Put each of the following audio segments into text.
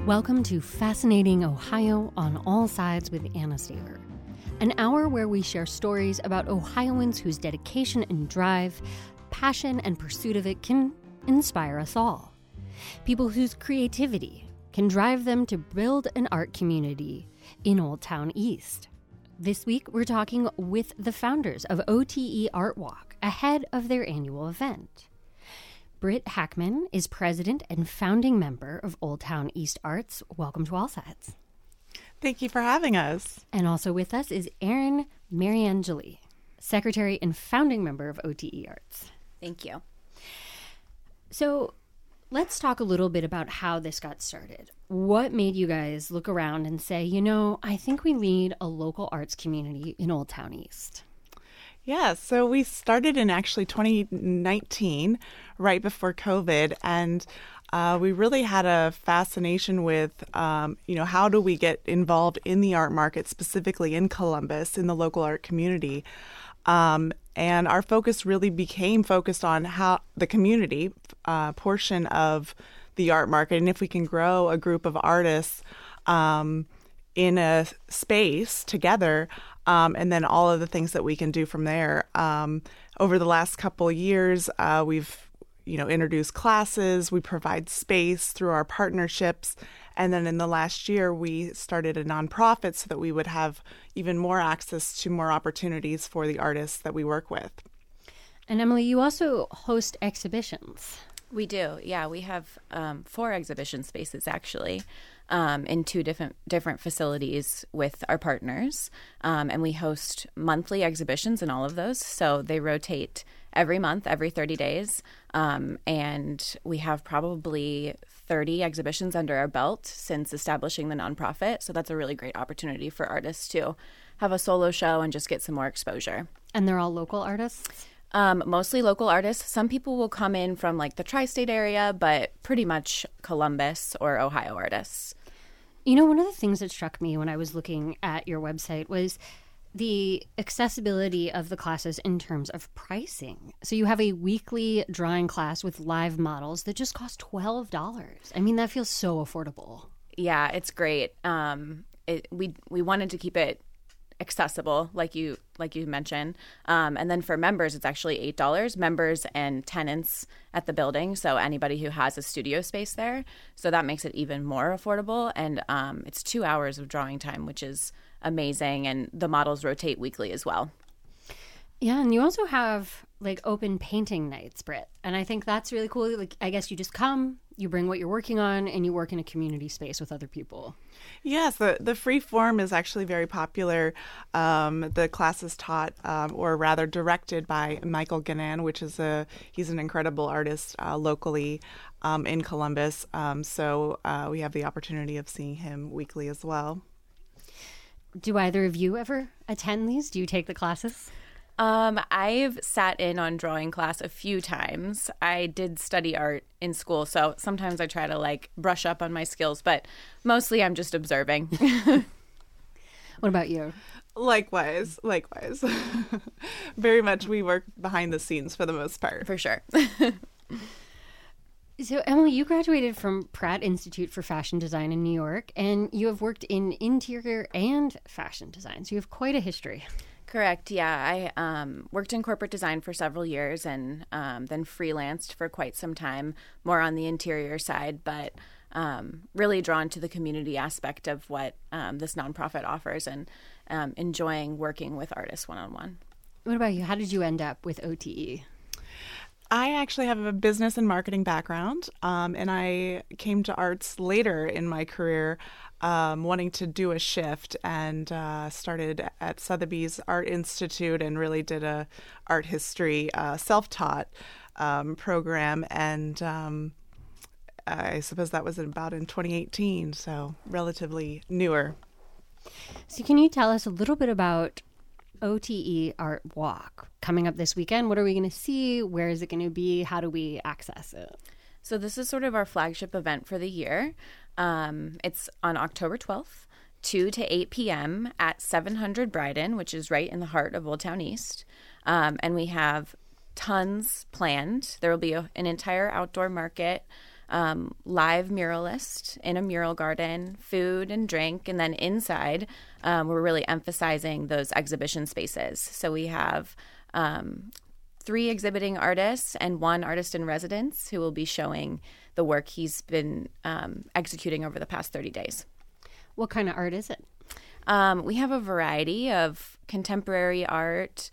Welcome to Fascinating Ohio on All Sides with Anna Staver, an hour where we share stories about Ohioans whose dedication and drive, passion and pursuit of it can inspire us all. People whose creativity can drive them to build an art community in Old Town East. This week, we're talking with the founders of OTE Art Walk ahead of their annual event. Britt Hackman is president and founding member of Old Town East Arts. Welcome to All Sides. Thank you for having us. And also with us is Erin Mariangeli, secretary and founding member of OTE Arts. Thank you. So let's talk a little bit about how this got started. What made you guys look around and say, I think we need a local arts community in Old Town East? Yeah, so we started in actually 2019, right before COVID, and we really had a fascination with, how do we get involved in the art market, specifically in Columbus, in the local art community. And our focus really became focused on how the community portion of the art market, and if we can grow a group of artists in a space together, and then all of the things that we can do from there. Over the last couple of years, we've introduced classes. We provide space through our partnerships. And then in the last year, we started a nonprofit so that we would have even more access to more opportunities for the artists that we work with. And Emily, you also host exhibitions. We do. Yeah, we have 4 exhibition spaces, actually. In 2 different facilities with our partners. And we host monthly exhibitions in all of those. So they rotate every month, every 30 days. And we have probably 30 exhibitions under our belt since establishing the nonprofit. So that's a really great opportunity for artists to have a solo show and just get some more exposure. And they're all local artists? Mostly local artists. Some people will come in from like the tri-state area, but pretty much Columbus or Ohio artists. One of the things that struck me when I was looking at your website was the accessibility of the classes in terms of pricing. So you have a weekly drawing class with live models that just cost $12. I mean, that feels so affordable. Yeah, it's great. We wanted to keep it accessible, like you mentioned. And then for members, it's actually $8, members and tenants at the building. So anybody who has a studio space there. So that makes it even more affordable. And it's 2 hours of drawing time, which is amazing. And the models rotate weekly as well. Yeah. And you also have open painting nights, Britt. And I think that's really cool. I guess you just come, you bring what you're working on, and you work in a community space with other people. Yes, the free form is actually very popular. The class is taught, or rather directed by Michael Gannan, he's an incredible artist locally in Columbus. So we have the opportunity of seeing him weekly as well. Do either of you ever attend these? Do you take the classes? I've sat in on drawing class a few times. I did study art in school, so sometimes I try to brush up on my skills, but mostly I'm just observing. What about you? Likewise. Very much we work behind the scenes for the most part. For sure. So, Emily, you graduated from Pratt Institute for Fashion Design in New York, and you have worked in interior and fashion design, so you have quite a history. Correct. Yeah, I worked in corporate design for several years and then freelanced for quite some time, more on the interior side, but really drawn to the community aspect of what this nonprofit offers and enjoying working with artists one-on-one. What about you? How did you end up with OTE? I actually have a business and marketing background, and I came to arts later in my career, wanting to do a shift, and started at Sotheby's Art Institute and really did a art history self-taught program, and I suppose that was about in 2018, so relatively newer. So can you tell us a little bit about OTE Art Walk coming up this weekend? What are we going to see? Where is it going to be? How do we access it? So this is sort of our flagship event for the year. It's on October 12th, 2 to 8 p.m. at 700 Bryden, which is right in the heart of Old Town East. And we have tons planned. There will be an entire outdoor market live muralist in a mural garden, food and drink, and then inside, we're really emphasizing those exhibition spaces. So we have 3 exhibiting artists and 1 artist in residence who will be showing the work he's been executing over the past 30 days. What kind of art is it? We have a variety of contemporary art,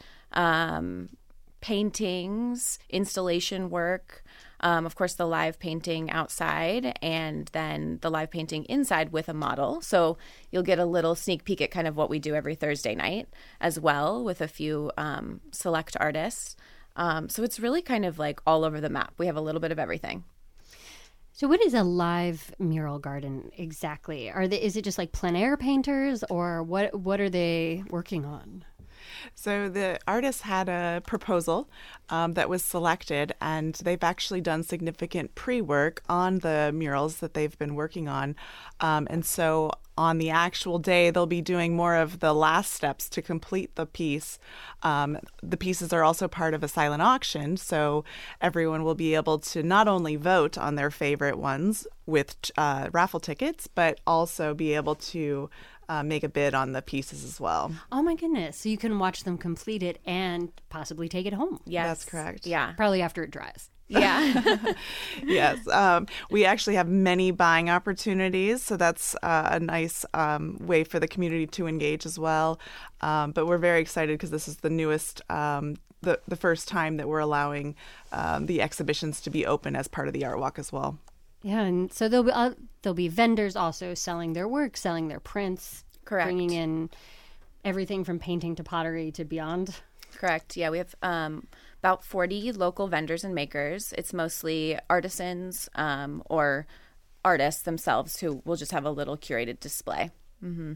paintings, installation work, of course, the live painting outside, and then the live painting inside with a model. So you'll get a little sneak peek at kind of what we do every Thursday night as well with a few select artists. So it's really kind of like all over the map. We have a little bit of everything. So what is a live mural garden exactly? Is it just like plein air painters, or what are they working on? So the artists had a proposal that was selected, and they've actually done significant pre-work on the murals that they've been working on. And so on the actual day, they'll be doing more of the last steps to complete the piece. The pieces are also part of a silent auction, so everyone will be able to not only vote on their favorite ones with raffle tickets, but also be able to make a bid on the pieces as well. Oh my goodness. So you can watch them complete it and possibly take it home. Yes. That's correct. Yeah. Probably after it dries. Yeah. Yes. We actually have many buying opportunities, so that's a nice way for the community to engage as well. But we're very excited because this is the newest, the first time that we're allowing the exhibitions to be open as part of the Art Walk as well. Yeah, and so there'll be vendors also selling their work, selling their prints, Correct. bringing in everything from painting to pottery to beyond. Correct. Yeah, we have about 40 local vendors and makers. It's mostly artisans or artists themselves who will just have a little curated display. Mm-hmm.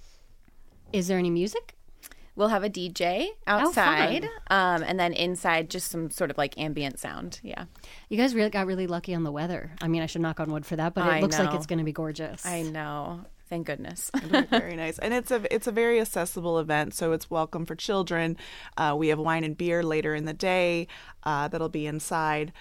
Is there any music? We'll have a DJ outside, fun. and then inside just some sort of like ambient sound. Yeah. You guys got really lucky on the weather. I mean, I should knock on wood for that, but it I looks like know. it's going to be gorgeous. I know. Thank goodness. Very nice. And it's a very accessible event, so it's welcome for children. We have wine and beer later in the day that'll be inside.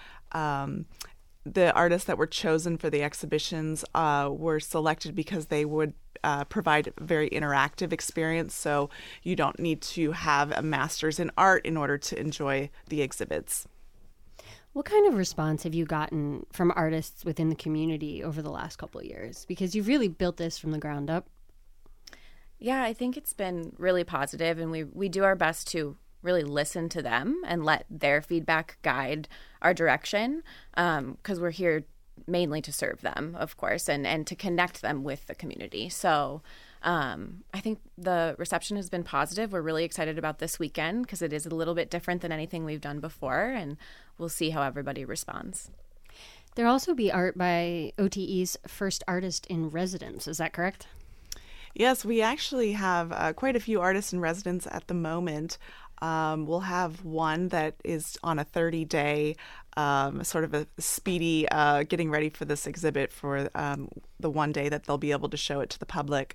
The artists that were chosen for the exhibitions were selected because they would provide a very interactive experience, so you don't need to have a master's in art in order to enjoy the exhibits. What kind of response have you gotten from artists within the community over the last couple of years? Because you've really built this from the ground up. Yeah, I think it's been really positive, and we do our best to really listen to them and let their feedback guide our direction, because we're here mainly to serve them, of course, and to connect them with the community. So I think the reception has been positive. We're really excited about this weekend because it is a little bit different than anything we've done before, and we'll see how everybody responds. There'll also be art by OTE's first artist in residence. Is that correct? Yes, we actually have quite a few artists in residence at the moment. We'll have one that is on a 30-day, sort of a speedy getting ready for this exhibit for the one day that they'll be able to show it to the public.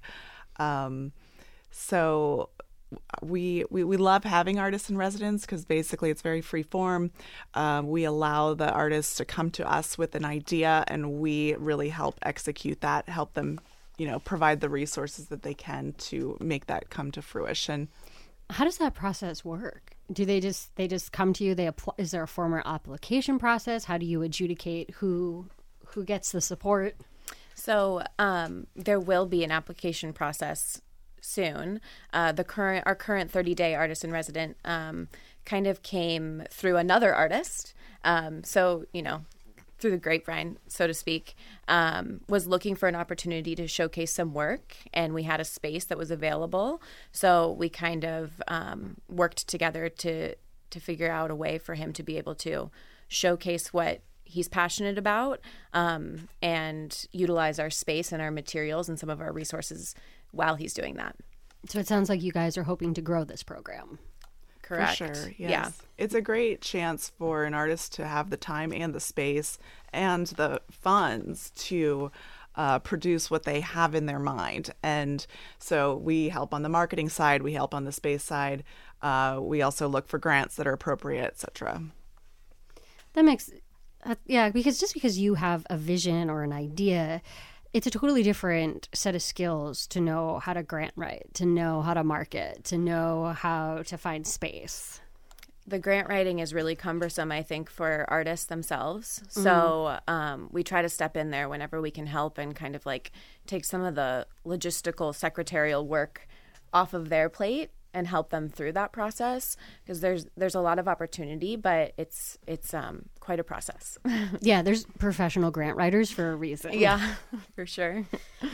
So we love having artists in residence because basically it's very free form. We allow the artists to come to us with an idea, and we really help execute that, help them, provide the resources that they can to make that come to fruition. How does that process work? Do they just come to you? Is there a formal application process? How do you adjudicate who gets the support? So there will be an application process soon. Our current 30-day artist in resident kind of came through another artist. So through the grapevine, so to speak, was looking for an opportunity to showcase some work, and we had a space that was available. So we kind of worked together to figure out a way for him to be able to showcase what he's passionate about, and utilize our space and our materials and some of our resources while he's doing that. So it sounds like you guys are hoping to grow this program. Correct. For sure, yes. Yeah. It's a great chance for an artist to have the time and the space and the funds to produce what they have in their mind. And so we help on the marketing side, we help on the space side. We also look for grants that are appropriate, etc. That makes Yeah, because just because you have a vision or an idea, it's a totally different set of skills to know how to grant write, to know how to market, to know how to find space. The grant writing is really cumbersome, I think, for artists themselves. So we try to step in there whenever we can help and kind of like take some of the logistical secretarial work off of their plate and help them through that process, because there's a lot of opportunity, but it's quite a process. Yeah, there's professional grant writers for a reason. Yeah, for sure.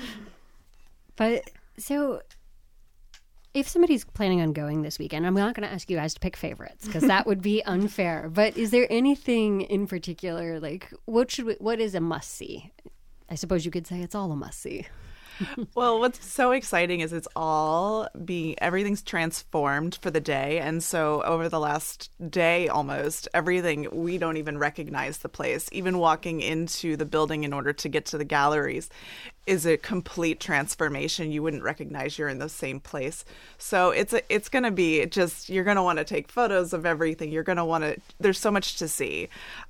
But so if somebody's planning on going this weekend, I'm not going to ask you guys to pick favorites because that would be unfair. But is there anything in particular, like what is a must-see? I suppose you could say it's all a must-see. Well, what's so exciting is everything's transformed for the day. And so over the last day, almost everything, we don't even recognize the place. Even walking into the building in order to get to the galleries is a complete transformation. You wouldn't recognize you're in the same place. So it's going to be just, you're going to want to take photos of everything. You're going to want to, there's so much to see.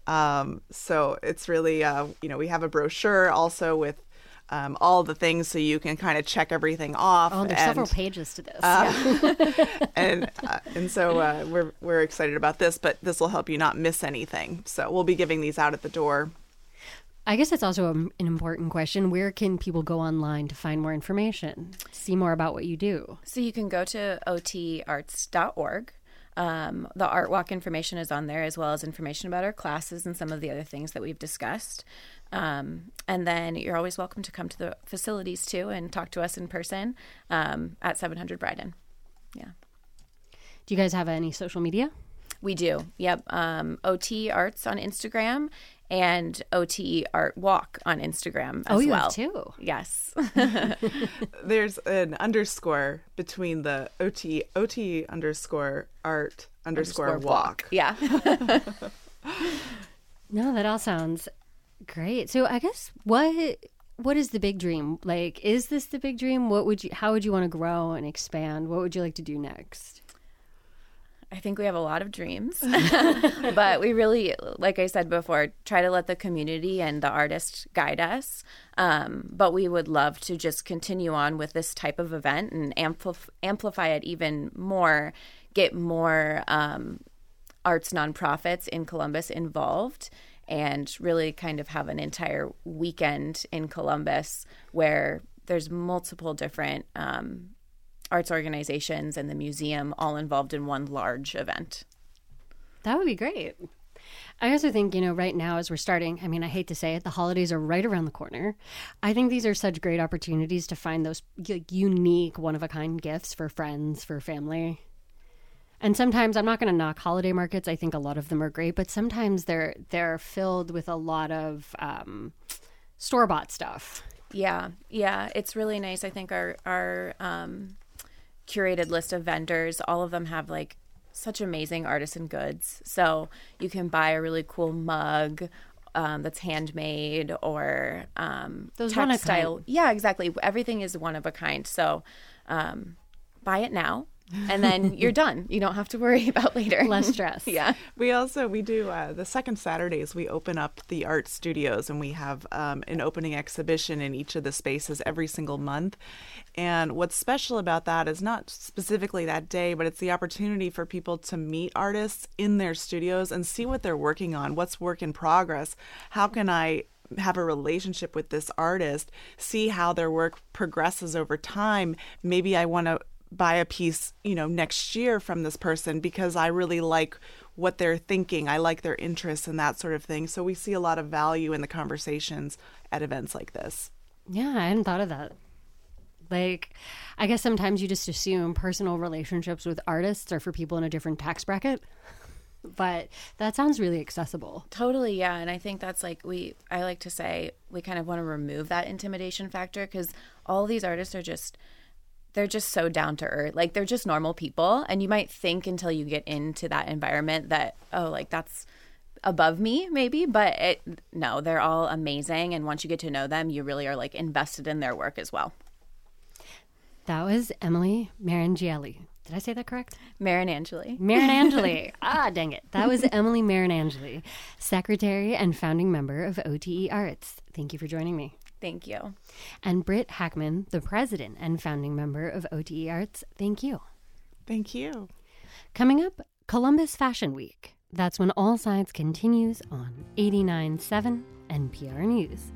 So it's really, we have a brochure also with all the things so you can kind of check everything off. Oh, there's several pages to this. And so we're excited about this, but this will help you not miss anything. So we'll be giving these out at the door. I guess it's also an important question. Where can people go online to find more information, see more about what you do? So you can go to otarts.org. The Art Walk information is on there, as well as information about our classes and some of the other things that we've discussed. And then you're always welcome to come to the facilities too and talk to us in person at 700 Bryden. Yeah. Do you guys have any social media? We do. Yep. OT Arts on Instagram and OT Art Walk on Instagram as well. Oh, you have two? Yes. There's an underscore between the OT underscore art underscore walk. Yeah. No, that all sounds great. So I guess what is the big dream? Like, is this the big dream? How would you want to grow and expand? What would you like to do next? I think we have a lot of dreams, but we really, like I said before, try to let the community and the artist guide us. But we would love to just continue on with this type of event and amplify it even more, get more arts nonprofits in Columbus involved, and really kind of have an entire weekend in Columbus where there's multiple different arts organizations and the museum all involved in one large event. That would be great. I also think, right now as we're starting, I hate to say it, the holidays are right around the corner. I think these are such great opportunities to find those unique, one-of-a-kind gifts for friends, for family. And sometimes, I'm not going to knock holiday markets. I think a lot of them are great, but sometimes they're filled with a lot of store-bought stuff. Yeah. It's really nice. I think our curated list of vendors, all of them have like such amazing artisan goods. So you can buy a really cool mug that's handmade or those textile. Yeah, exactly. Everything is one of a kind. So buy it now. And then you're done. You don't have to worry about later. Less stress. Yeah. We do the second Saturdays, we open up the art studios, and we have an opening exhibition in each of the spaces every single month. And what's special about that is not specifically that day, but it's the opportunity for people to meet artists in their studios and see what they're working on, what's work in progress. How can I have a relationship with this artist, see how their work progresses over time? Maybe I want to buy a piece, next year from this person because I really like what they're thinking. I like their interests and that sort of thing. So we see a lot of value in the conversations at events like this. Yeah, I hadn't thought of that. Like, I guess sometimes you just assume personal relationships with artists are for people in a different tax bracket. But that sounds really accessible. Totally, yeah. And I think that's I like to say we kind of want to remove that intimidation factor because all these artists are they're just so down to earth. Like, they're just normal people. And you might think until you get into that environment that, that's above me, maybe. But no, they're all amazing. And once you get to know them, you really are invested in their work as well. That was Emily Marangielli, Did I say that correct? Marinangeli. Marinangeli. Dang it. That was Emily Marinangeli, Secretary and founding member of OTE Arts. Thank you for joining me. Thank you. And Britt Hackman, the president and founding member of OTE Arts. Thank you. Thank you. Coming up, Columbus Fashion Week. That's when All Sides continues on 89.7 NPR News.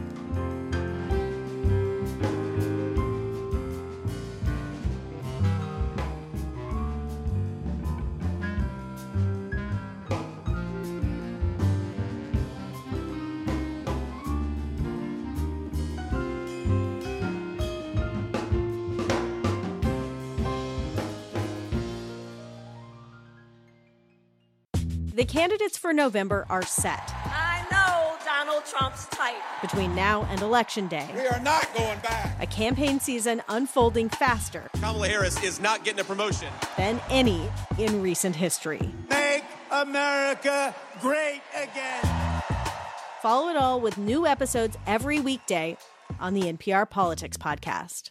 The candidates for November are set. I know Donald Trump's type. Between now and Election Day, we are not going back. A campaign season unfolding faster. Kamala Harris is not getting a promotion Than any in recent history. Make America great again. Follow it all with new episodes every weekday on the NPR Politics Podcast.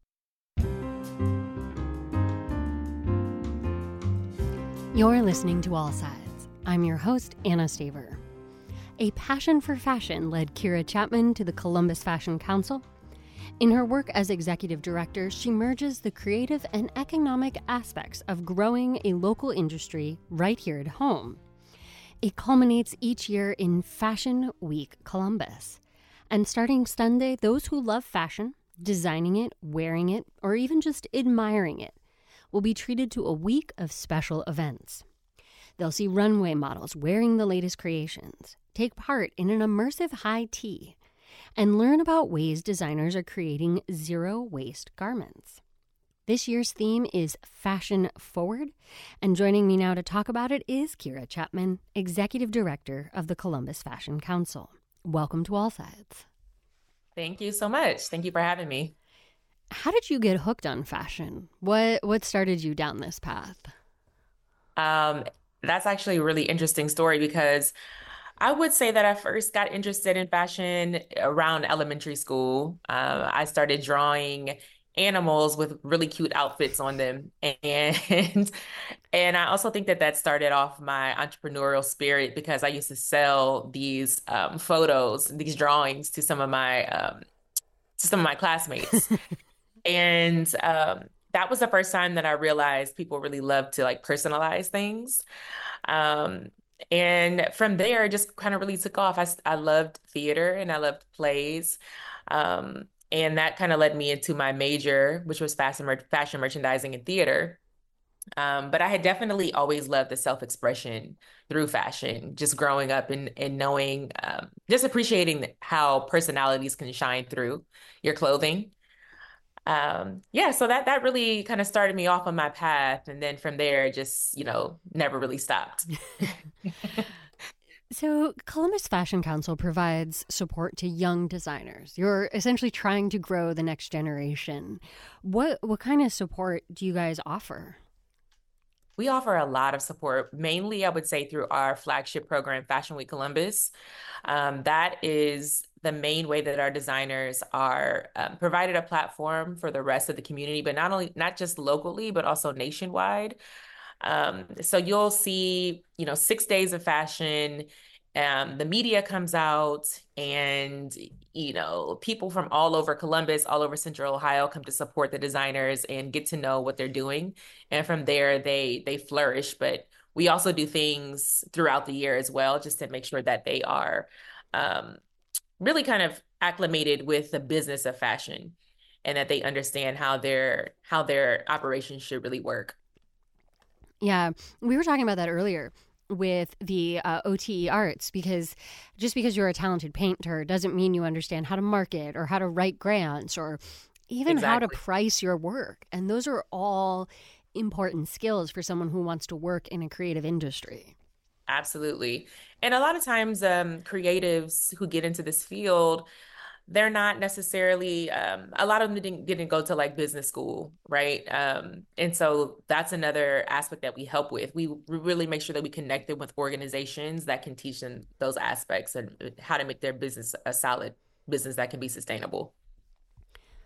You're listening to All Sides. I'm your host, Anna Staver. A passion for fashion led Kira Chapman to the Columbus Fashion Council. In her work as executive director, she merges the creative and economic aspects of growing a local industry right here at home. It culminates each year in Fashion Week Columbus. And starting Sunday, those who love fashion, designing it, wearing it, or even just admiring it, will be treated to a week of special events. They'll see runway models wearing the latest creations, take part in an immersive high tea, and learn about ways designers are creating zero-waste garments. This year's theme is Fashion Forward, and joining me now to talk about it is Kira Chapman, Executive Director of the Columbus Fashion Council. Welcome to All Sides. Thank you so much. Thank you for having me. How did you get hooked on fashion? What started you down this path? That's actually a really interesting story because I would say that I first got interested in fashion around elementary school. I started drawing animals with really cute outfits on them. And I also think that started off my entrepreneurial spirit because I used to sell these photos, these drawings to some of my classmates. And that was the first time that I realized people really love to like personalize things. And from there, it just kind of really took off. I loved theater and I loved plays. And that kind of led me into my major, which was fashion merchandising and theater. But I had definitely always loved the self-expression through fashion, just growing up and knowing, just appreciating how personalities can shine through your clothing. So that really kind of started me off on my path. And then from there, just, never really stopped. So Columbus Fashion Council provides support to young designers. You're essentially trying to grow the next generation. What kind of support do you guys offer? We offer a lot of support, mainly I would say through our flagship program, Fashion Week Columbus. That is the main way that our designers are provided a platform for the rest of the community, but not just locally, but also nationwide. So you'll see, 6 days of fashion. The media comes out and, people from all over Columbus, all over Central Ohio come to support the designers and get to know what they're doing. And from there, they flourish. But we also do things throughout the year as well, just to make sure that they are really kind of acclimated with the business of fashion and that they understand how their operations should really work. Yeah, we were talking about that earlier with the OTE Arts, because just because you're a talented painter doesn't mean you understand how to market or how to write grants or even how to price your work. And those are all important skills for someone who wants to work in a creative industry. Absolutely. And a lot of times creatives who get into this field, they're not necessarily, a lot of them didn't go to like business school, right? And so that's another aspect that we help with. We really make sure that we connect them with organizations that can teach them those aspects and how to make their business a solid business that can be sustainable.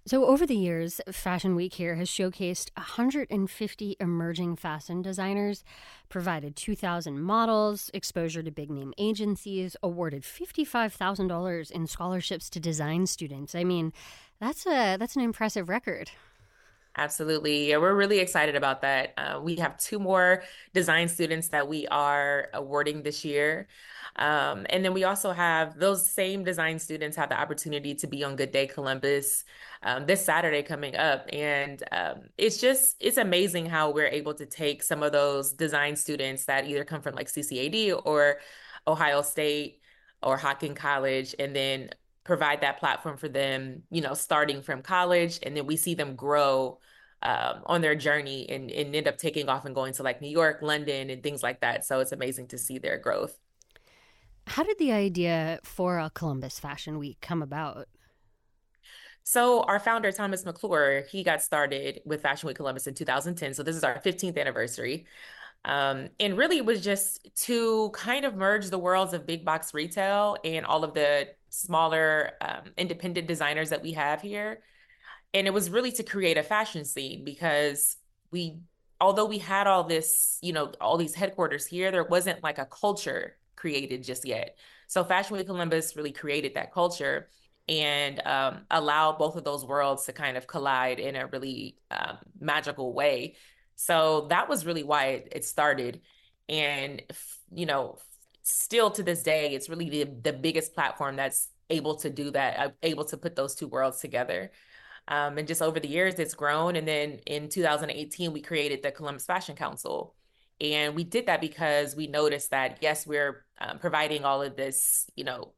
So, over the years, Fashion Week here has showcased 150 emerging fashion designers, provided 2,000 models, exposure to big name agencies, awarded $55,000 in scholarships to design students. I mean, that's an impressive record. Absolutely. Yeah, we're really excited about that. We have two more design students that we are awarding this year. And then we also have those same design students have the opportunity to be on Good Day Columbus this Saturday coming up. And it's amazing how we're able to take some of those design students that either come from like CCAD or Ohio State or Hocking College, and then provide that platform for them, starting from college. And then we see them grow on their journey and end up taking off and going to like New York, London, and things like that. So it's amazing to see their growth. How did the idea for a Columbus Fashion Week come about? So our founder, Thomas McClure, he got started with Fashion Week Columbus in 2010. So this is our 15th anniversary. And really it was just to kind of merge the worlds of big box retail and all of the smaller independent designers that we have here. And it was really to create a fashion scene because although we had all this, all these headquarters here, there wasn't like a culture created just yet. So Fashion Week Columbus really created that culture and allowed both of those worlds to kind of collide in a really magical way. So that was really why it started. And, still to this day, it's really the biggest platform that's able to do that, able to put those two worlds together. And just over the years, it's grown. And then in 2018, we created the Columbus Fashion Council. And we did that because we noticed that, yes, we're providing all of this,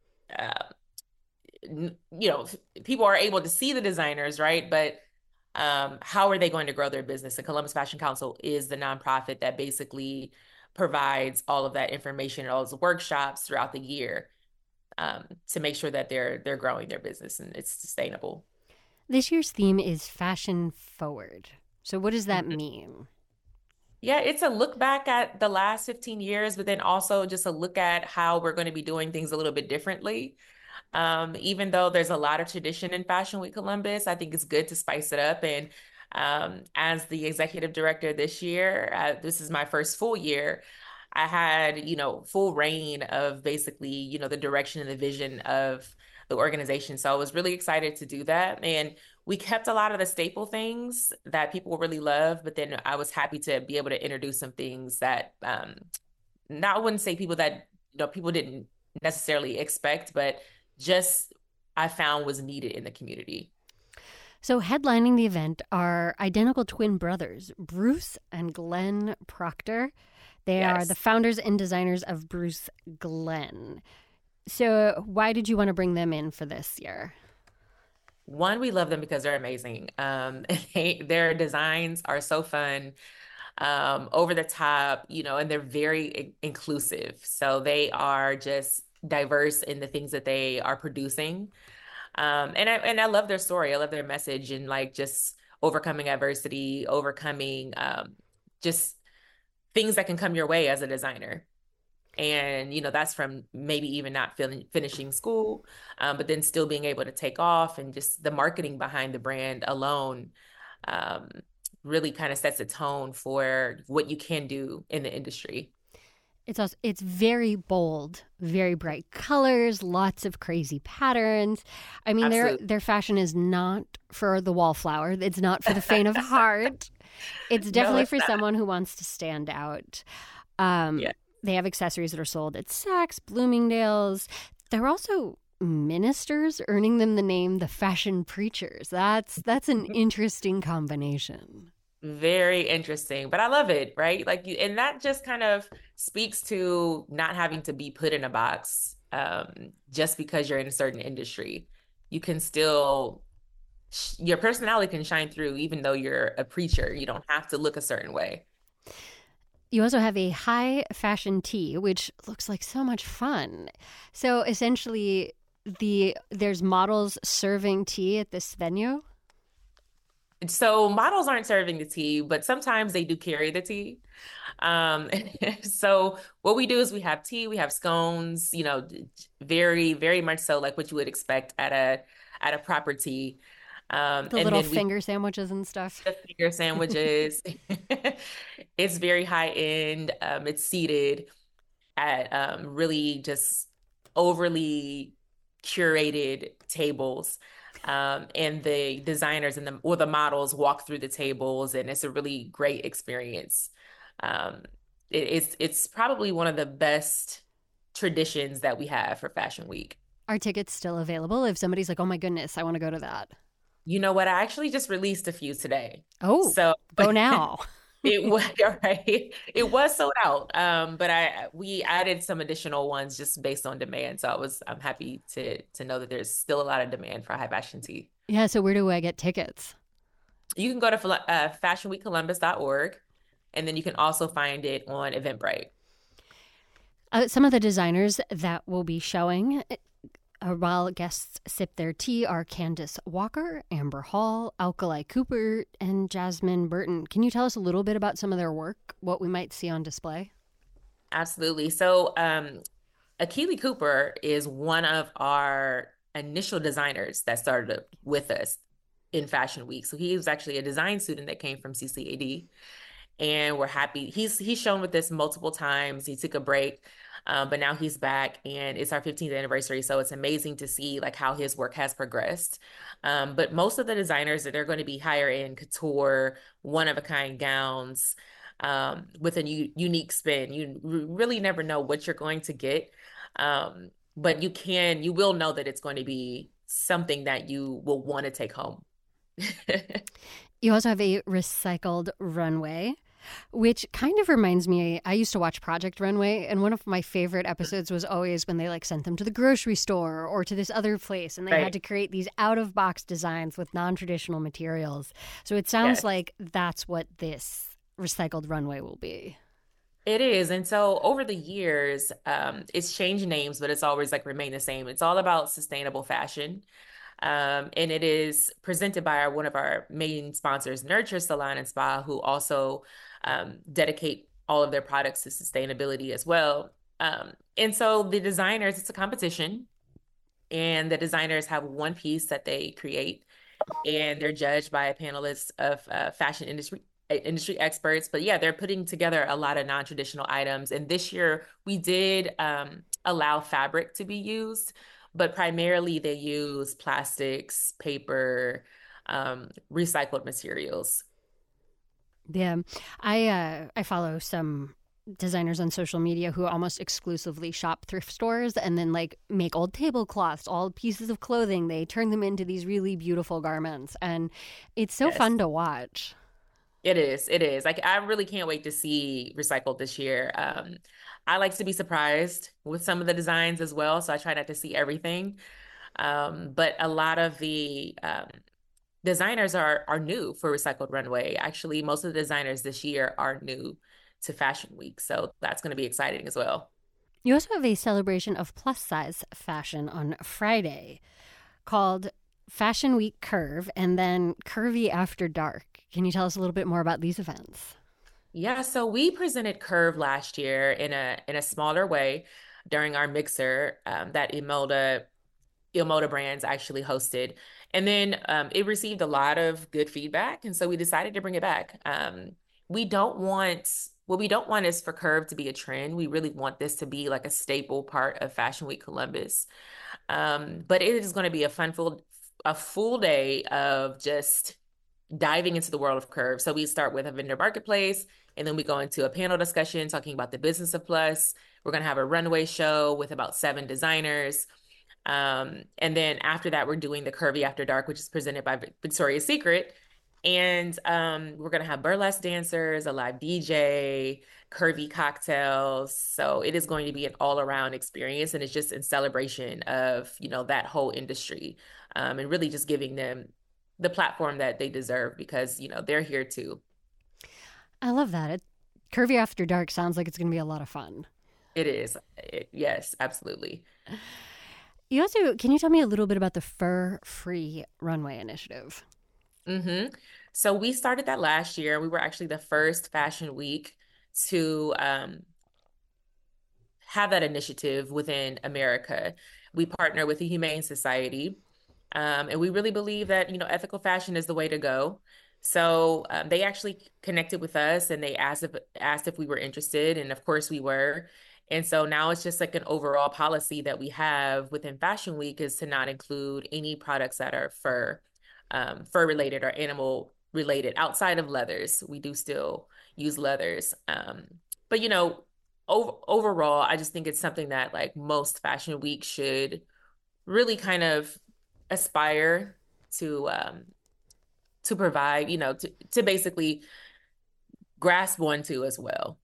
people are able to see the designers, right? But how are they going to grow their business? The Columbus Fashion Council is the nonprofit that basically provides all of that information and all those workshops throughout the year to make sure that they're growing their business and it's sustainable. This year's theme is Fashion Forward. So what does that mean? Yeah, it's a look back at the last 15 years, but then also just a look at how we're going to be doing things a little bit differently. Even though there's a lot of tradition in Fashion Week Columbus, I think it's good to spice it up. And as the executive director this year, this is my first full year. I had, full reign of basically, the direction and the vision of the organization. So I was really excited to do that. And we kept a lot of the staple things that people really love, but then I was happy to be able to introduce some things that, I wouldn't say people that, people didn't necessarily expect, but just I found was needed in the community. So headlining the event are identical twin brothers, Bruce and Glenn Proctor. They are the founders and designers of Bruce Glenn. So why did you want to bring them in for this year? One, we love them because they're amazing. Their designs are so fun, over the top, and they're very inclusive. So they are just diverse in the things that they are producing. And I love their story. I love their message and like just overcoming adversity, overcoming just things that can come your way as a designer. And, that's from maybe even not finishing school, but then still being able to take off, and just the marketing behind the brand alone really kind of sets a tone for what you can do in the industry. It's very bold, very bright colors, lots of crazy patterns. I mean, their fashion is not for the wallflower. It's not for the faint of heart. It's definitely for someone who wants to stand out. They have accessories that are sold at Saks, Bloomingdale's. They're also ministers, earning them the name the Fashion Preachers. That's an interesting combination. Very interesting, but I love it, right? And that just kind of speaks to not having to be put in a box just because you're in a certain industry. You can still, your personality can shine through even though you're a preacher. You don't have to look a certain way. You also have a high fashion tea, which looks like so much fun. So essentially, there's models serving tea at this venue? So models aren't serving the tea, but sometimes they do carry the tea. So what we do is we have tea, we have scones, very, very much so like what you would expect at a proper tea. The And little then finger sandwiches and stuff. the finger sandwiches. It's very high end. It's seated at really just overly curated tables. And the designers and the models walk through the tables, and it's a really great experience. Um, it's probably one of the best traditions that we have for Fashion Week. Are tickets still available if somebody's like, oh my goodness, I want to go to that? You know what? I actually just released a few today. Oh, So go now. it was right. It was sold out. But we added some additional ones just based on demand. So I'm happy to know that there's still a lot of demand for high fashion tea. Yeah, so where do I get tickets? You can go to fashionweekcolumbus.org, and then you can also find it on Eventbrite. Some of the designers that will be showing while guests sip their tea are Candace Walker, Amber Hall, Alkali Cooper, and Jasmine Burton. Can you tell us a little bit about some of their work, what we might see on display? Absolutely. So Akili Cooper is one of our initial designers that started with us in Fashion Week. So he was actually a design student that came from CCAD. And we're happy. He's shown with this multiple times. He took a break, but now he's back, and it's our 15th anniversary. So it's amazing to see like how his work has progressed. But most of the designers that they're going to be higher end couture, one of a kind gowns, with a unique spin. You really never know what you're going to get, but you will know that it's going to be something that you will want to take home. You also have a recycled runway, which kind of reminds me, I used to watch Project Runway, and one of my favorite episodes was always when they like sent them to the grocery store or to this other place, and they had to create these out-of-box designs with non-traditional materials. So it sounds like that's what this recycled runway will be. It is. And so over the years, it's changed names, but it's always like remained the same. It's all about sustainable fashion. And it is presented by one of our main sponsors, Nurture Salon and Spa, who also dedicate all of their products to sustainability as well. And so the designers, it's a competition, and the designers have one piece that they create, and they're judged by a panelist of fashion industry experts. But yeah, they're putting together a lot of non-traditional items. And this year we did allow fabric to be used, but primarily they use plastics, paper, recycled materials. Yeah, I follow some designers on social media who almost exclusively shop thrift stores and then like make old tablecloths, all pieces of clothing. They turn them into these really beautiful garments, and it's so fun to watch. It is. It is. Like, I really can't wait to see recycled this year. I like to be surprised with some of the designs as well, so I try not to see everything. But a lot of the designers are new for Recycled Runway. Actually, most of the designers this year are new to Fashion Week, so that's going to be exciting as well. You also have a celebration of plus-size fashion on Friday called Fashion Week Curve and then Curvy After Dark. Can you tell us a little bit more about these events? Yeah, so we presented Curve last year in a smaller way during our mixer that Imelda Brands actually hosted. And then it received a lot of good feedback, and so we decided to bring it back. What we don't want is for Curve to be a trend. We really want this to be like a staple part of Fashion Week Columbus. But it is going to be a full day of just diving into the world of Curve. So we start with a vendor marketplace, and then we go into a panel discussion talking about the business of plus. We're going to have a runway show with about 7 designers. And then after that, we're doing the Curvy After Dark, which is presented by Victoria's Secret. And we're going to have burlesque dancers, a live DJ, curvy cocktails. So it is going to be an all-around experience, and it's just in celebration of, that whole industry, and really just giving them the platform that they deserve because, they're here too. I love that. Curvy After Dark sounds like it's going to be a lot of fun. It is. Yes, absolutely. Can you tell me a little bit about the Fur Free Runway initiative? Mm-hmm. So we started that last year. We were actually the first Fashion Week to have that initiative within America. We partner with the Humane Society, And we really believe that, ethical fashion is the way to go. So they actually connected with us and they asked if we were interested. And of course we were. And so now it's just like an overall policy that we have within Fashion Week is to not include any products that are fur related or animal related outside of leathers. We do still use leathers. But, overall, I just think it's something that like most Fashion Week should really kind of aspire to provide, to basically grasp onto as well.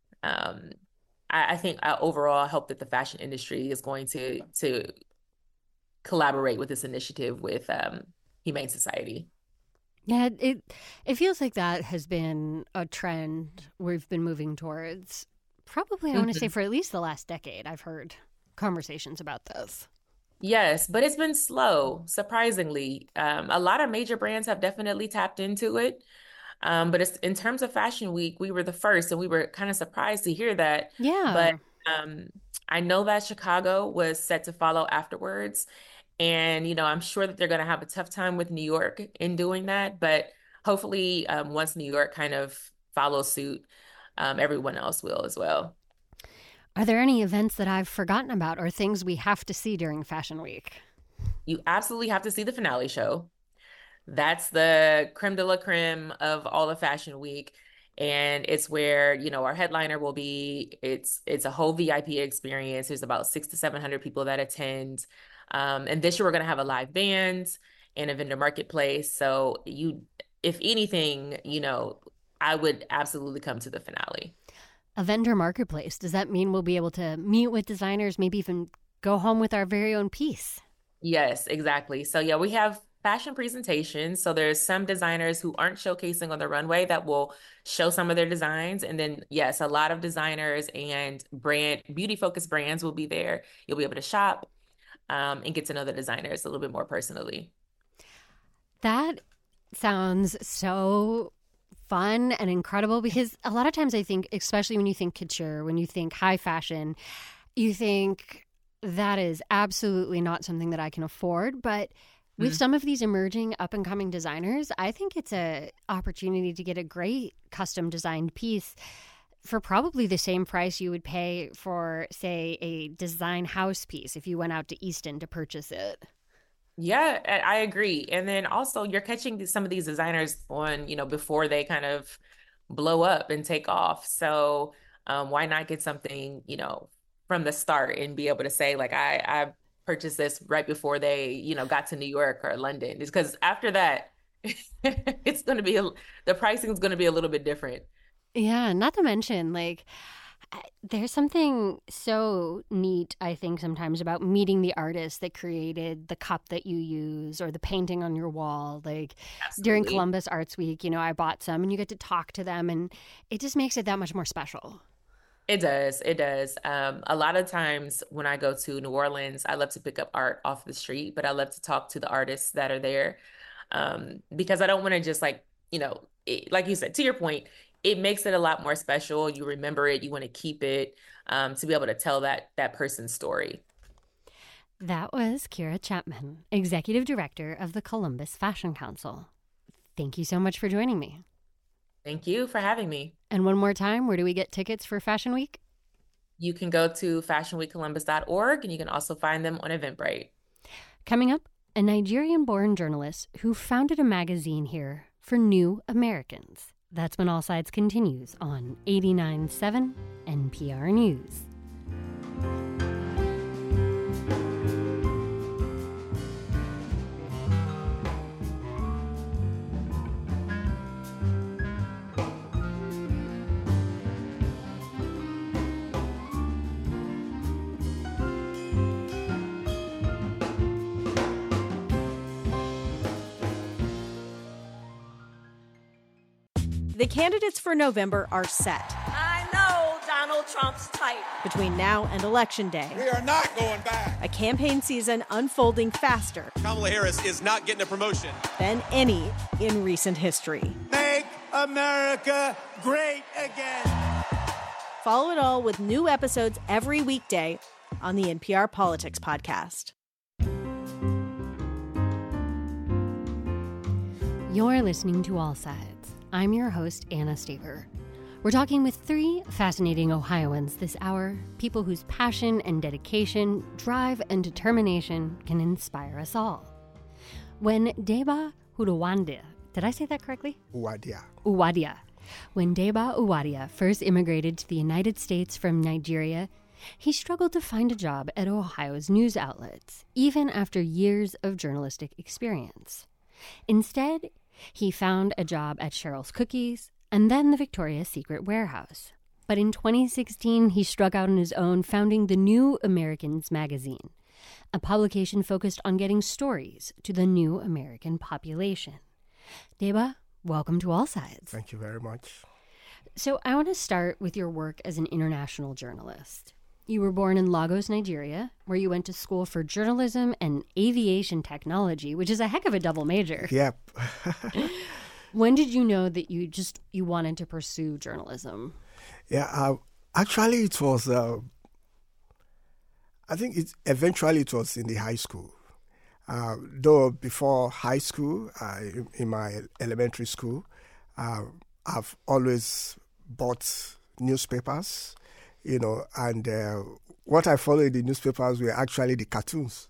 I think overall I hope that the fashion industry is going to collaborate with this initiative with Humane Society. Yeah, it feels like that has been a trend we've been moving towards. Probably, I want to say for at least the last decade, I've heard conversations about this. Yes, but it's been slow, surprisingly. A lot of major brands have definitely tapped into it. But it's, in terms of Fashion Week, we were the first, and we were kind of surprised to hear that. Yeah. But I know that Chicago was set to follow afterwards. And, I'm sure that they're going to have a tough time with New York in doing that. But hopefully, once New York kind of follows suit, everyone else will as well. Are there any events that I've forgotten about or things we have to see during Fashion Week? You absolutely have to see the finale show. That's the creme de la creme of all of Fashion Week. And it's where, our headliner will be. It's a whole VIP experience. There's about 600 to 700 people that attend. And this year we're going to have a live band and a vendor marketplace. So if anything, I would absolutely come to the finale. A vendor marketplace. Does that mean we'll be able to meet with designers, maybe even go home with our very own piece? Yes, exactly. So yeah, we have fashion presentations. So there's some designers who aren't showcasing on the runway that will show some of their designs. And then, yes, a lot of designers and beauty-focused brands will be there. You'll be able to shop and get to know the designers a little bit more personally. That sounds so fun and incredible, because a lot of times I think, especially when you think couture, when you think high fashion, you think that is absolutely not something that I can afford. But with some of these emerging up and coming designers, I think it's an opportunity to get a great custom designed piece for probably the same price you would pay for, say, a design house piece if you went out to Easton to purchase it. Yeah, I agree. And then also you're catching some of these designers on, before they kind of blow up and take off. So why not get something, from the start and be able to say, like, I purchased this right before they, got to New York or London. It's because after that, it's going to be, the pricing is going to be a little bit different. Yeah, not to mention, like, there's something so neat, I think, sometimes about meeting the artist that created the cup that you use or the painting on your wall. Like, Absolutely. During Columbus Arts Week, I bought some, and you get to talk to them, and it just makes it that much more special. It does. It does. A lot of times when I go to New Orleans, I love to pick up art off the street, but I love to talk to the artists that are there because I don't want to just like you said, to your point, it makes it a lot more special. You remember it. You want to keep it to be able to tell that person's story. That was Kira Chapman, Executive Director of the Columbus Fashion Council. Thank you so much for joining me. Thank you for having me. And one more time, where do we get tickets for Fashion Week? You can go to fashionweekcolumbus.org, and you can also find them on Eventbrite. Coming up, a Nigerian-born journalist who founded a magazine here for new Americans. That's when All Sides continues on 89.7 NPR News. The candidates for November are set. I know Donald Trump's type. Between now and Election Day, We are not going back. a campaign season unfolding faster Kamala Harris is not getting a promotion. than any in recent history. Make America great again. Follow it all with new episodes every weekday on the NPR Politics Podcast. You're listening to All Sides. I'm your host, Anna Staver. We're talking with three fascinating Ohioans this hour, people whose passion and dedication, drive and determination can inspire us all. When Deba Uduaghan, did I say that correctly? Uwadia. When Deba Uwadia first immigrated to the United States from Nigeria, he struggled to find a job at Ohio's news outlets, even after years of journalistic experience. Instead, he found a job at Cheryl's Cookies and then the Victoria's Secret warehouse. But in 2016, he struck out on his own, founding the New Americans magazine, a publication focused on getting stories to the new American population. Deba, welcome to All Sides. Thank you very much. So I want to start with your work as an international journalist. You were born in Lagos, Nigeria, where you went to school for journalism and aviation technology, which is a heck of a double major. Yep. When did you know that you wanted to pursue journalism? Yeah, actually it was, I think eventually it was in the high school. Though before high school, in my elementary school, I've always bought newspapers, and what I followed in the newspapers were actually the cartoons.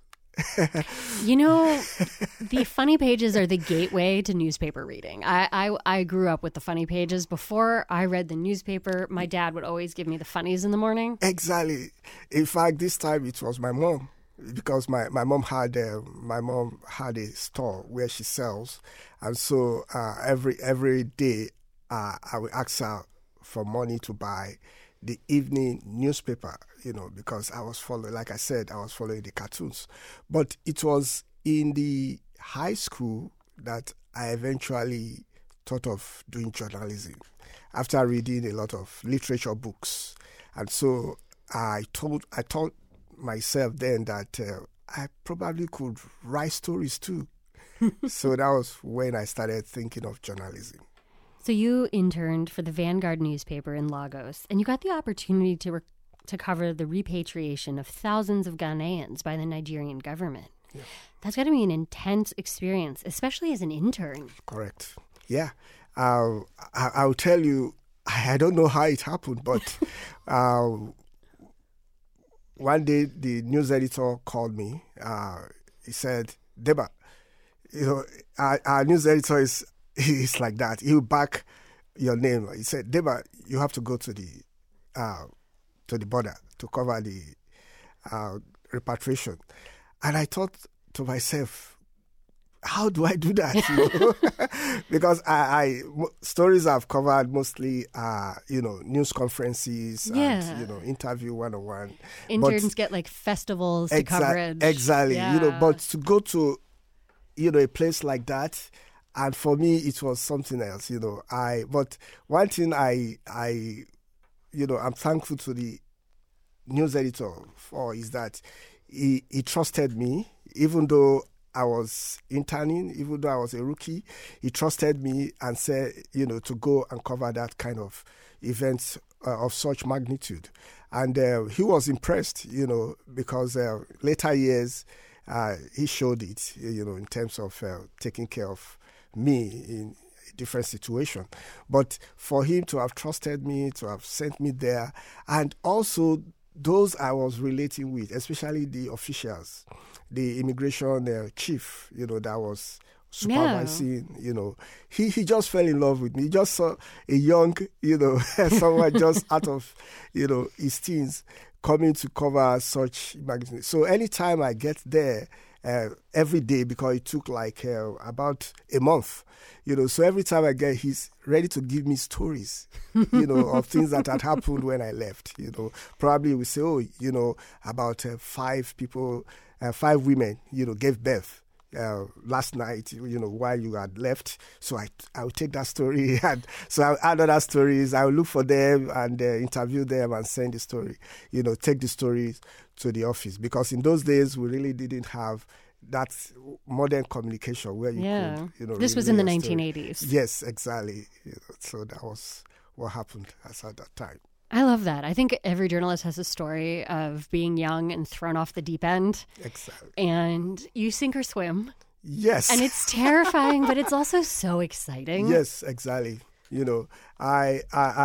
The funny pages are the gateway to newspaper reading. I grew up with the funny pages. Before I read the newspaper, my dad would always give me the funnies in the morning. Exactly. In fact, this time it was my mom, because my mom had a store where she sells, and so every day I would ask her for money to buy the evening newspaper, because I was following the cartoons. But it was in the high school that I eventually thought of doing journalism after reading a lot of literature books. And so I told myself then that I probably could write stories too. So that was when I started thinking of journalism. So you interned for the Vanguard newspaper in Lagos, and you got the opportunity to cover the repatriation of thousands of Ghanaians by the Nigerian government. Yeah. That's got to be an intense experience, especially as an intern. Correct. Yeah. I'll tell you, I don't know how it happened, but one day the news editor called me. He said, Deba, our news editor is like that. He'll back your name. He said, Deba, you have to go to the border to cover the repatriation. And I thought to myself, how do I do that? Because I stories I've covered mostly are, news conferences and, interview one-on-one. Interns get like festivals to coverage. Exactly. Yeah. But to go to, a place like that, and for me, it was something else, But one thing I'm thankful to the news editor for is that he trusted me, even though I was interning, even though I was a rookie. He trusted me and said, to go and cover that kind of events of such magnitude. And he was impressed, because later years, he showed it, in terms of taking care of me in a different situation. But for him to have trusted me, to have sent me there, and also those I was relating with, especially the officials, the immigration chief, that was supervising, he just fell in love with me. He just saw a young, someone just out of, his teens coming to cover such magazine. So anytime I get there, every day, because it took like about a month, so every time I get, he's ready to give me stories, of things that had happened when I left. Probably we say, about 5 women, gave birth last night, while you had left. So I would take that story, and so I'll add other stories. I'll look for them and interview them and send the story, take the stories to the office, because in those days we really didn't have that modern communication where you could, this was in the 1980s. Yes, exactly. So that was what happened at that time. I love that. I think every journalist has a story of being young and thrown off the deep end. Exactly. And you sink or swim. Yes. And it's terrifying, but it's also so exciting. Yes, exactly. You know, I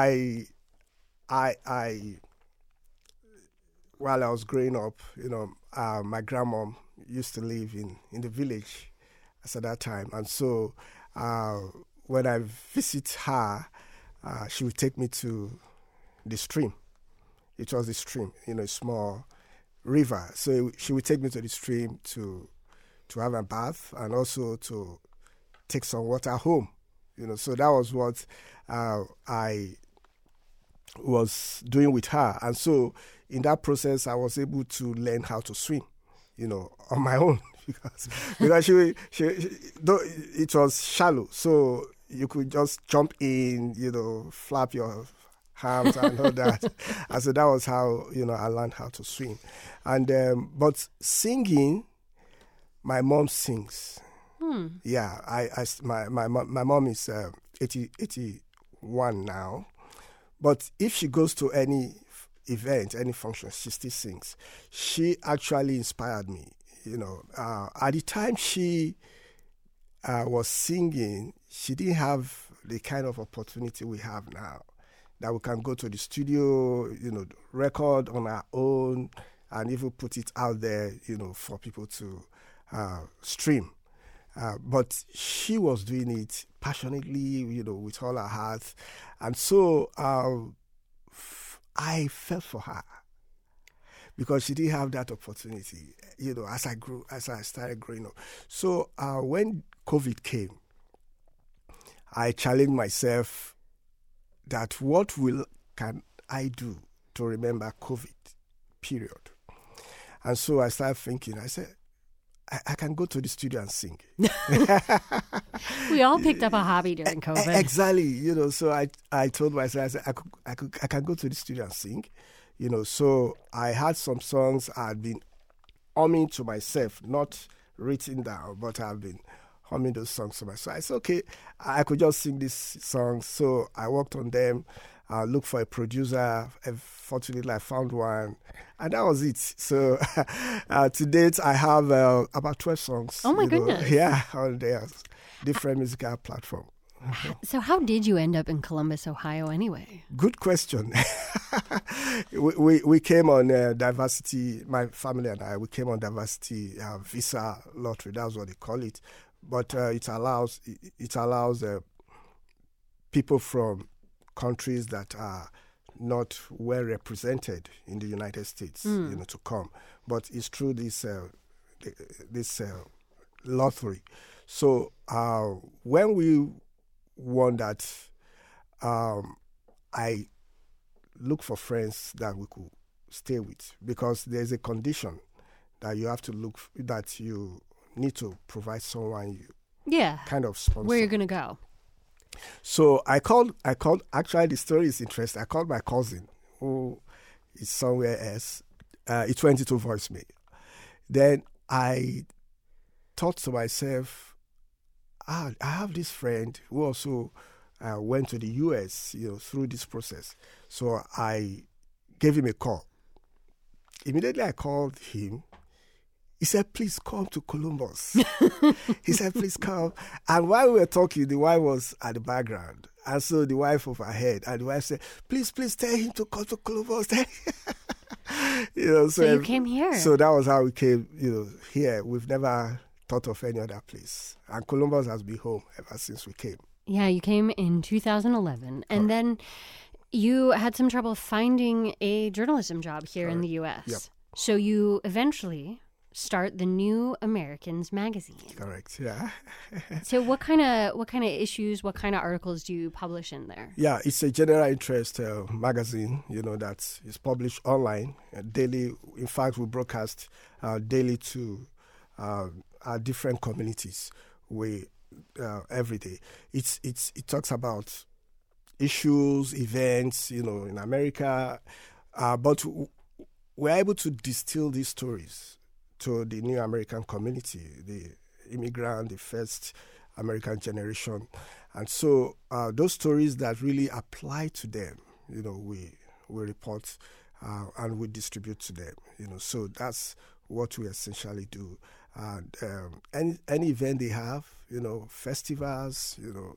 while I was growing up, you know, my grandmom used to live in the village at that time. And so when I visit her, she would take me to the stream. It was a stream, you know, a small river. So she would take me to the stream to have a bath and also to take some water home. You know, so that was what I was doing with her. And so in that process, I was able to learn how to swim, you know, on my own because she though it was shallow, so you could just jump in, you know, flap your arms and all that. And so that was how, you know, I learned how to swim. And but singing, my mom sings. Yeah, my mom is 81 now, but if she goes to any event, any function, she still sings. She actually inspired me. You know, at the time she was singing, she didn't have the kind of opportunity we have now, that we can go to the studio, you know, record on our own, and even put it out there, you know, for people to stream. But she was doing it passionately, you know, with all her heart. And so I felt for her because she didn't have that opportunity, you know, as I started growing up. So when COVID came, I challenged myself that what can I do to remember COVID, period. And so I started thinking, I said, I can go to the studio and sing. We all picked up a hobby during COVID. Exactly, you know. So I told myself, I said, I can go to the studio and sing, you know. So I had some songs I'd been humming to myself, not written down, but I've been humming those songs to myself. So I said, okay, I could just sing these songs. So I worked on them. Looked for a producer. Fortunately, I found one, and that was it. So to date, I have about 12 songs. Oh my goodness! Yeah, on there, different musical platform. So how did you end up in Columbus, Ohio, anyway? Good question. we came on diversity. My family and I, we came on diversity visa lottery. That's what they call it. But it allows people from countries that are not well represented in the United States, you know, to come. But it's through this lottery. So when we won that, I looked for friends that we could stay with, because there's a condition that you have to that you need to provide someone you kind of sponsor. Where you're going to go. So I called, actually the story is interesting. I called my cousin, who is somewhere else. It went into voicemail. Then I thought to myself, I have this friend who also went to the US, you know, through this process. So I gave him a call. Immediately I called him. He said, please come to Columbus. He said, please come. And while we were talking, the wife was at the background. And so the wife overheard. And the wife said, please tell him to come to Columbus. You know, so you came here. So that was how we came, you know, here. We've never thought of any other place. And Columbus has been home ever since we came. Yeah, you came in 2011. And then you had some trouble finding a journalism job here in the U.S. Yep. So you eventually start the New Americans magazine. Correct. Yeah. So what kind of issues, what kind of articles do you publish in there? Yeah, it's a general interest magazine, you know, that is published online daily. In fact, we broadcast daily to our different communities. Every day. It talks about issues, events, you know, in America, but we're able to distill these stories to the New American community, the immigrant, the first American generation. And so those stories that really apply to them, you know, we report and we distribute to them, you know. So that's what we essentially do. And any event they have, festivals,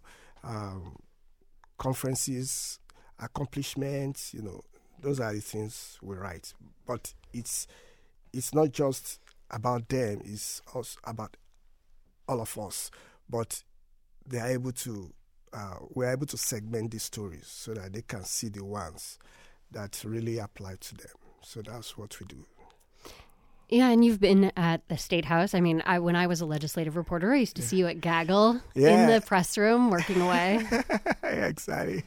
conferences, accomplishments, those are the things we write. But it's not just about them, it's also about all of us. But they are able to, we're able to segment these stories so that they can see the ones that really apply to them. So that's what we do. Yeah, and you've been at the State House. I mean, when I was a legislative reporter, I used to see you at Gaggle in the press room working away. Yeah, exactly.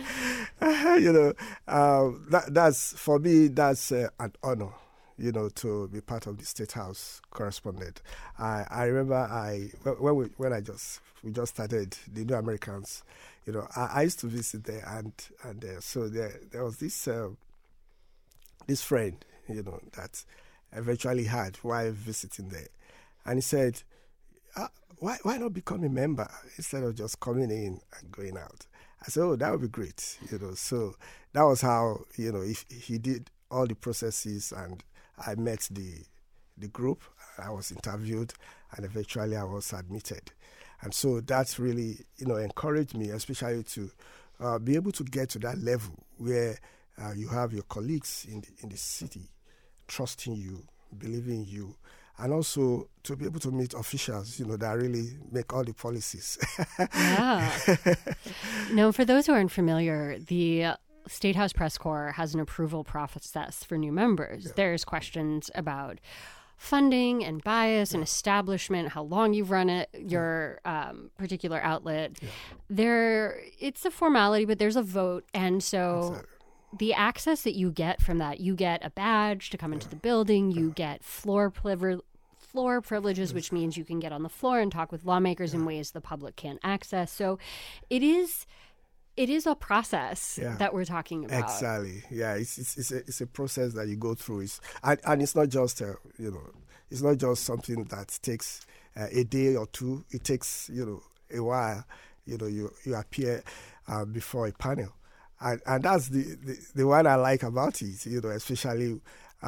That's for me. That's an honor, to be part of the State House correspondent. I remember when we just started the New Americans. I used to visit there, and so there was this friend, that eventually had while visiting there, and he said, why not become a member instead of just coming in and going out? I said, oh, that would be great. So that was how, if he did all the processes, and I met the group, I was interviewed, and eventually I was admitted. And so that's really, encouraged me, especially to be able to get to that level where you have your colleagues in the city trusting you, believing you, and also to be able to meet officials, that really make all the policies. Yeah. Now, for those who aren't familiar, the State House Press Corps has an approval process for new members. Yeah. There's questions about funding and bias and establishment, how long you've run it, your particular outlet. Yeah. It's a formality, but there's a vote, and so the access that you get from that, you get a badge to come into the building, you get floor privileges, which means you can get on the floor and talk with lawmakers in ways the public can't access. So it is a process that we're talking about. Exactly. Yeah, it's a process that you go through. And it's not just it's not just something that takes a day or two. It takes a while. You appear before a panel. And that's the one I like about it, especially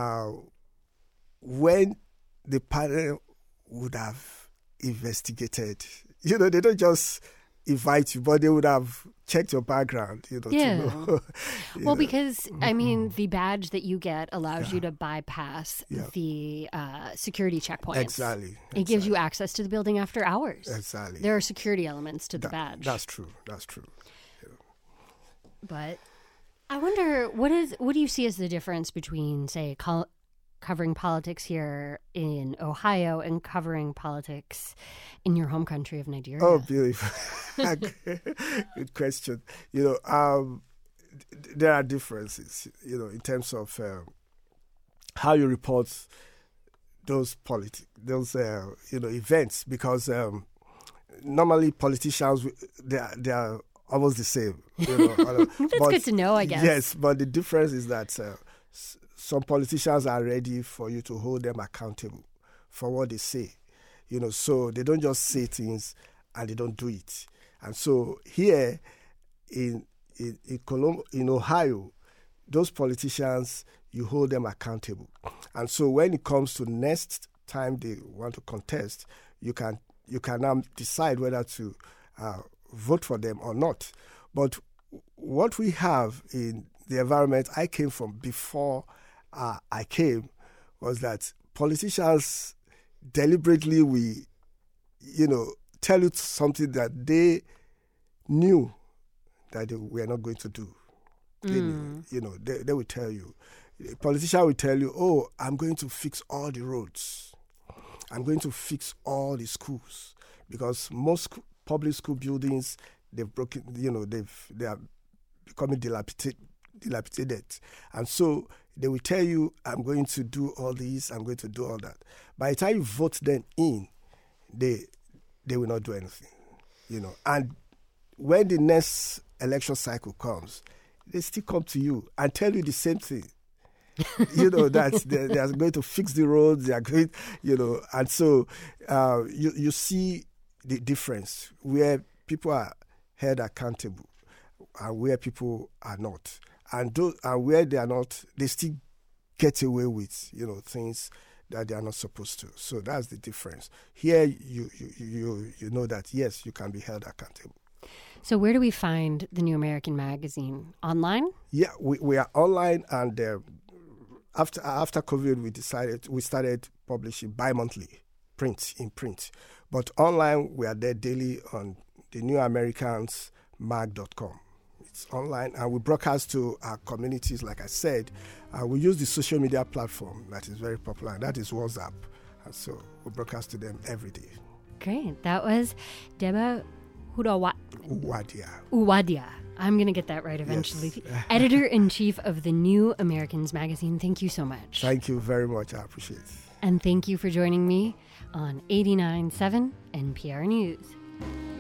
when the panel would have investigated. They don't just invite you, but they would have checked your background, to know. Well, because, I mean, the badge that you get allows you to bypass the security checkpoints. Exactly. It gives you access to the building after hours. Exactly. There are security elements to the badge. That's true. But I wonder, what do you see as the difference between, say, covering politics here in Ohio and covering politics in your home country of Nigeria? Oh, beautiful. Good question. There are differences, in terms of how you report those events, because normally politicians, they are almost the same. That's good to know, I guess. Yes, but the difference is that some politicians are ready for you to hold them accountable for what they say. So they don't just say things and they don't do it. And so here in Ohio, those politicians, you hold them accountable. And so when it comes to next time they want to contest, you can now decide whether to vote for them or not. But what we have in the environment I came from before I came was that politicians deliberately tell you something that they knew that they were not going to do. They will tell you. A politician will tell you, oh, I'm going to fix all the roads. I'm going to fix all the schools. Because most public school buildings, they've broken, they are becoming dilapidated. And so they will tell you, I'm going to do all this, I'm going to do all that. By the time you vote them in, they will not do anything. And when the next election cycle comes, they still come to you and tell you the same thing. That they are going to fix the roads, they are going, and so you see the difference where people are held accountable and where people are not. And where they are not, they still get away with, things that they are not supposed to. So that's the difference. Here, you know that, yes, you can be held accountable. So where do we find the New American Magazine? Online? Yeah, we are online, and after COVID, we started publishing bi-monthly, in print. But online, we are there daily on the newamericans.mag.com. It's online, and we broadcast to our communities, like I said. We use the social media platform that is very popular, and that is WhatsApp. And so we broadcast to them every day. Great. That was Deba Uwadia. I'm going to get that right eventually. Yes. Editor-in-Chief of the New Americans Magazine. Thank you so much. Thank you very much. I appreciate it. And thank you for joining me on 89.7 NPR News.